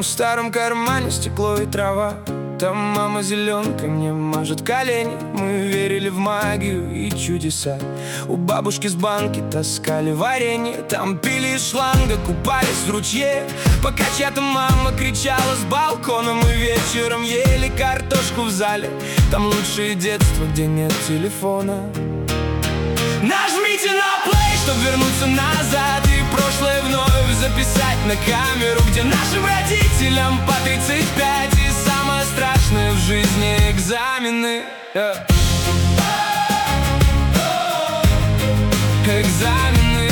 том старом кармане стекло и трава. Там мама зеленкой мне мажет колени. Мы верили в магию и чудеса. У бабушки с банки таскали варенье. Там пили из шланга, купались в ручье. Пока чья-то мама кричала с балкона, мы вечером ели картошку в зале. Там лучшее детство, где нет телефона. Нажмите на плей, чтоб вернуться назад и прошлое вновь записать на камеру, где нашим родителям по 35 и самое страшное в жизни — экзамены. Экзамены.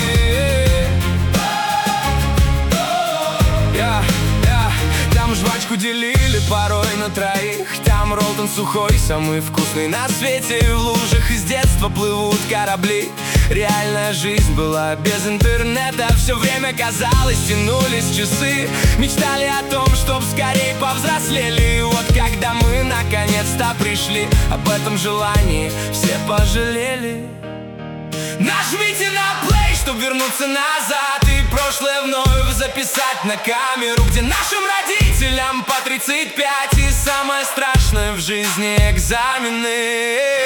Там жвачку делили порой на троих. Там Ролтон сухой, самый вкусный на свете. В лужах из детства плывут корабли. Реальная жизнь была без интернета. Все время, казалось, тянулись часы. Мечтали о том, чтоб скорей повзрослели. И вот когда мы наконец-то пришли, об этом желании все пожалели. Нажмите на плей, чтоб вернуться назад и прошлое вновь записать на камеру, где нашим родителям по 35 и самое страшное в жизни — экзамены.